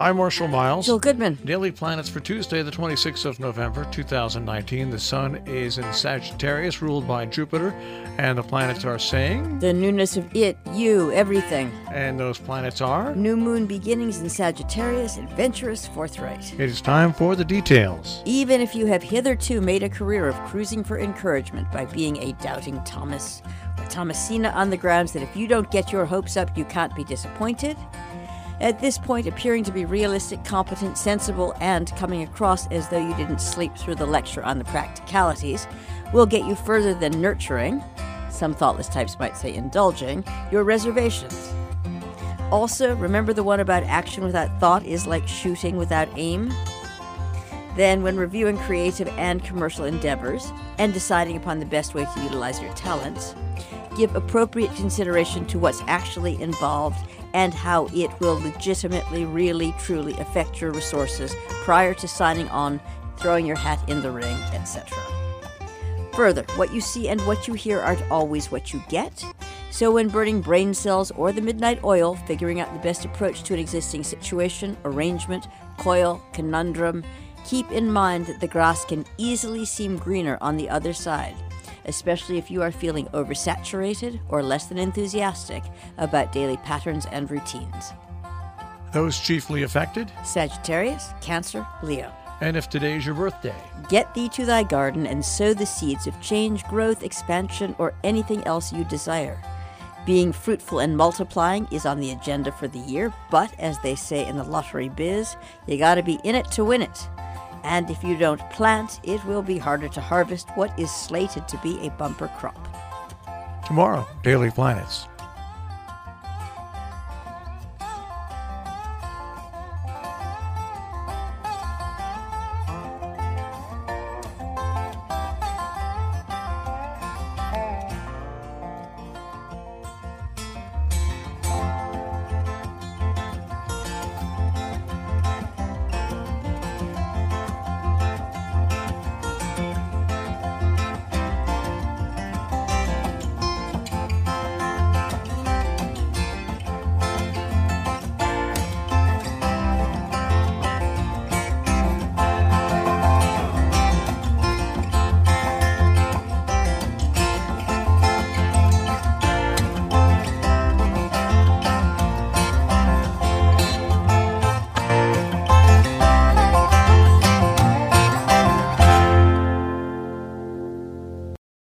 I'm Marshall Miles. Jill Goodman. Daily Planets for Tuesday, the 26th of November, 2019. The sun is in Sagittarius, ruled by Jupiter, and the planets are saying... The newness of it, you, everything. And those planets are... New moon beginnings in Sagittarius, adventurous, forthright. It is time for the details. Even if you have hitherto made a career of cruising for encouragement by being a doubting Thomas or Thomasina on the grounds that if you don't get your hopes up, you can't be disappointed... At this point, appearing to be realistic, competent, sensible, and coming across as though you didn't sleep through the lecture on the practicalities will get you further than nurturing, some thoughtless types might say indulging, your reservations. Also, remember the one about action without thought is like shooting without aim? Then, when reviewing creative and commercial endeavors and deciding upon the best way to utilize your talents, give appropriate consideration to what's actually involved and how it will legitimately, really, truly affect your resources prior to signing on, throwing your hat in the ring, etc. Further, what you see and what you hear aren't always what you get. So when burning brain cells or the midnight oil, figuring out the best approach to an existing situation, arrangement, coil, conundrum, keep in mind that the grass can easily seem greener on the other side, especially if you are feeling oversaturated or less than enthusiastic about daily patterns and routines. Those chiefly affected? Sagittarius, Cancer, Leo. And if today's your birthday? Get thee to thy garden and sow the seeds of change, growth, expansion, or anything else you desire. Being fruitful and multiplying is on the agenda for the year, but as they say in the lottery biz, you gotta be in it to win it. And if you don't plant, it will be harder to harvest what is slated to be a bumper crop. Tomorrow, Daily Planets.